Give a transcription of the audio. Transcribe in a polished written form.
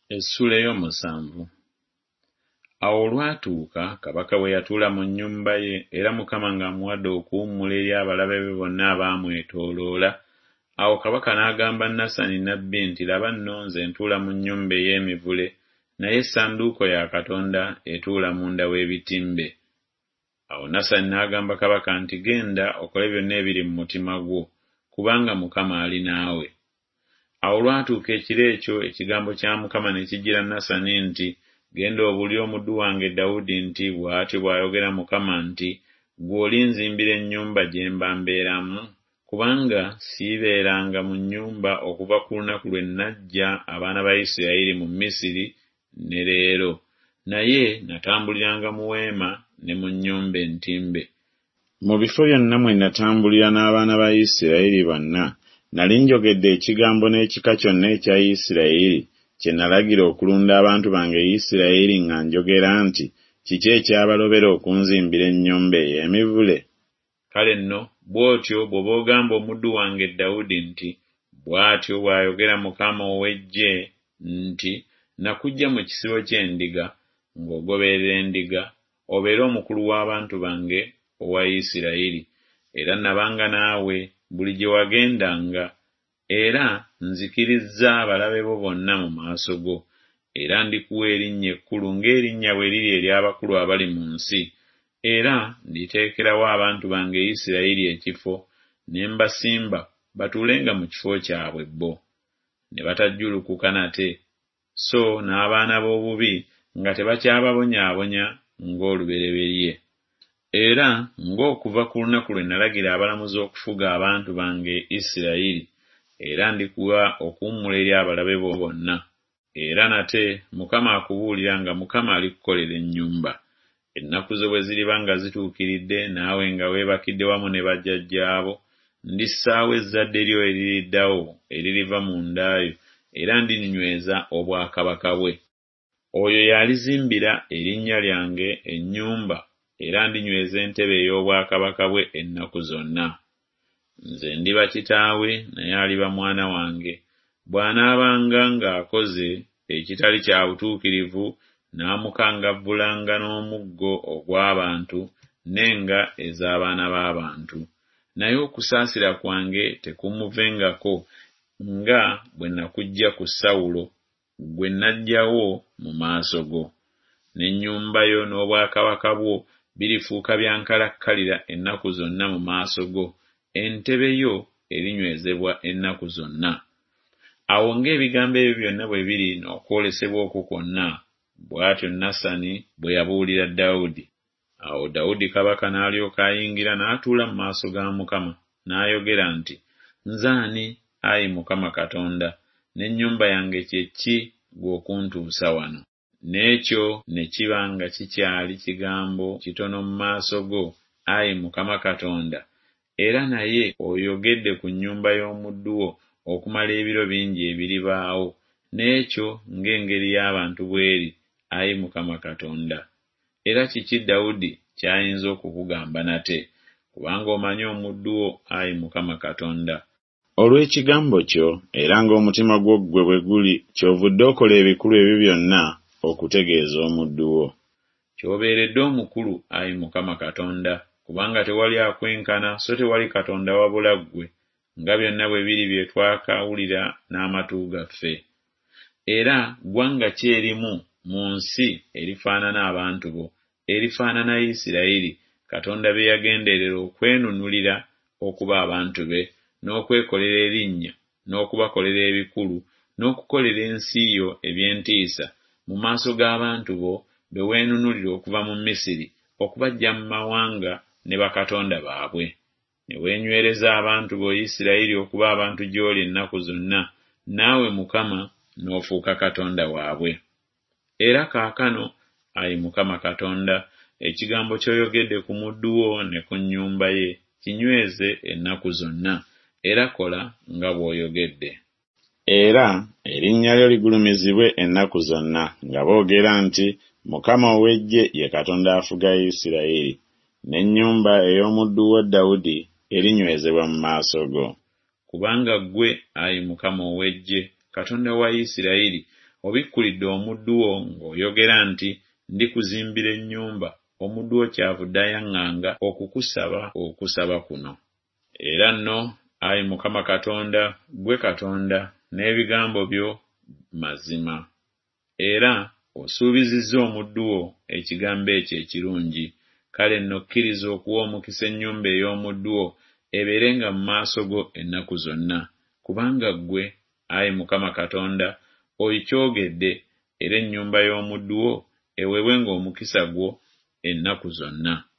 Essula ey'omusanvu. Awo olwatuuka kabaka bwe yatuula mu nnyumba ye era Mukama ng'amuwadde okuwummula eri abalabe be bonna abaamwetooloola, awo kabaka n'agamba Nasani nnabbi nti, laba nno nze ntuula mu nnyumba ey'emivule, naye essanduuko ya Katonda etuula munda w'ebitimbe. Awo Nasani n'agamba kabaka nti, genda okole byonna ebiri mu mutima gwo, kubanga Mukama ali naawe. Awo olwatuuka ekiro ekyo ekigambo kya Mukama ne kijjira Nasani nti, genda obuulire omuddu wange Dawudi nti, bw'atyo bw'ayogera Mukama nti, ggwe olinzimbira ennyumba gye mba mbeeramu, kubanga siibeeranga mu nnyumba okuva ku lunaku lwe naggya abaana ba Isirayiri mu Misiri ne leero, naye natambuliranga mu weema ne mu nnyumba entimbe. Mu bifo byonna mwe natambulira n'abaana ba Isirayiri bonna, nali njogedde ekigambo n'ekika kyonna ekya Isirayiri kye nalagira okulunda abantu bange Isirayiri nga njogera nti, kiki ekyabalobera okunzimbira ennyumba ey'emivule? Kale nno bw'otyo bw'oba ogamba omuddu wange Dawudi nti, bw'atyo bw'ayogera Mukama ow'Eggye nti, nakuggya mu kisibo ky'endiga ng'ogoberera endiga, obeere omukulu w'abantu bange owa Isirayiri, era nabanga naawe buli gye wagendanga, era nzikirizza abalabe bo bonna mu maaso go, era ndikuwa erinnya ekkulu ng'erinnya bwe liri ery'abakulu abali mu nsi, era nditeekerawo abantu bange Isirayiri ekifo, ne mbasimba batuulenga mu kifo kyabwe bo. Ne batajjulukuka nate, so n'abaana b'obubi nga tebakyababonyaabonya ng'olubereberye. Era ng'okuva ku lunaku lwe nalagira abalamuzi okufuga abantu bange Isirayiri, era ndikuwa okuwummula eri abalabe bo bonna. Era nate Mukama akubuulira nga Mukama alikukolera ennyumba. Ennaku zo bwe ziriba nga zituukiridde, naawe nga weebakidde wamu ne bajjajjaabo, ndissaawo ezzadde lyo eririddawo eririva mu ndaayo, era ndinyweza obwakabaka bwe. Oyo y'alizimbira erinnya lyange ennyumba, era ndinyweza entebe ey'obwakabaka bwe ennaku zonna. Nze ndiba kitaawe, naye aliba mwana wange. Bw'anaabanga ng'akoze ekitali kya butuukirivu, n'amukangavvulanga n'omuggo ogw'abantu n'enga ez'abaana b'abantu. Naye okusaasira kwange tekumuvengako, nga bwe nakuggya ku Sawulo, gwe naggyawo mu maaso go. N'ennyumba yo n'obwakabaka bwo birifuuka byankalakkalira ennaku zonna mu maaso go, entebe yo erinywezebwa ennaku zonna. Awo ng'ebigambo ebyo byonna bwe biri n'okwolesebwa okwo kwonna, bw'atyo Nasani bwe yabuulira Dawudi. Awo Dawudi kabaka n'alyoka ayingira n'atuula mu maaso ga Mukama, n'ayogera nti, nze ani, Ayi Mukama Katonda, n'ennyumba yange kye ki gw'okuntuusa wano? N'ekyo ne kiba nga kikyali kigambo kitono mu maaso go, Ayi Mukama Katonda, era naye oyogedde ku nnyumba y'omuddu wo okumala ebiro bingi ebiribaawo, n'ekyo ng'engeri y'abantu bw'eri, Ayi Mukama Katonda. Era kiki Dawudi ky'ayinza okukugamba nate, kubanga omanyi omuddu wo, Ayi Mukama Katonda. Olw'ekigambo kyo, era ng'omutima gwo ggwe bwe guli, kyovudde okola ebikulu ebyo byonna okutegeeza omuddu wo. Ky'obeeredde omukulu, Ayi Mukama Katonda, kubanga tewali akwenkana, so tewali Katonda wabula ggwe, nga byonna bwe biri bye twakawulira n'amatu gaffe. Era ggwanga ki erimu mu nsi erifaanana abantu bo, erifaanana Isirayiri, Katonda be yagenderera okwenunulira okuba abantu be, n'okwekolera erinnya, n'okubakolera ebikulu, n'okukolera ensi yo eby'entiisa mu maaso g'abantu bo be weenunulira okuva mu Misiri, okubaggya mu mawanga ne bakatonda baabwe. Ne weenywereza abantu bo Isirayiri okuba abantu gy'oli ennaku zonna, naawe Mukama n'ofuuka Katonda waabwe. Era kaakano, Ayi Mukama Katonda, ekigambo ky'oyogedde ku muddu wo ne ku nnyumba ye kinyweze ennaku zonna, era kola nga bw'oyogedde. Era erinnya lyo ligulumizibwe ennaku zonna, nga boogera nti, Mukama ow'Eggye ye Katonda afuga Isirayiri, n'ennyumba ey'omuddu wo Dawudi erinywezebwa mu maaso go. Kubanga ggwe, Ayi Mukama ow'Eggye, Katonda wa Isirayiri, obikkulidde omuddu wo ng'oyogera nti ndikuzimbira ennyumba, omuddu wo kyavudde ayaŋŋanga okukusaba okusaba kuno. Era nno, Ayi Mukama Katonda, ggwe Katonda, n'ebigambo byo mazima. Era osuubizizza omuddu wo ekigambo ekyo ekirungi. Kale nno kkiriza okuwa omukisa ennyumba ey'omuddu wo ebeerenga mu maaso go ennaku zonna, kubanga ggwe, Ayi Mukama Katonda, oyikyogedde, era ennyumba y'omuddu wo eweebwenga omukisa gwo ennaku zonna.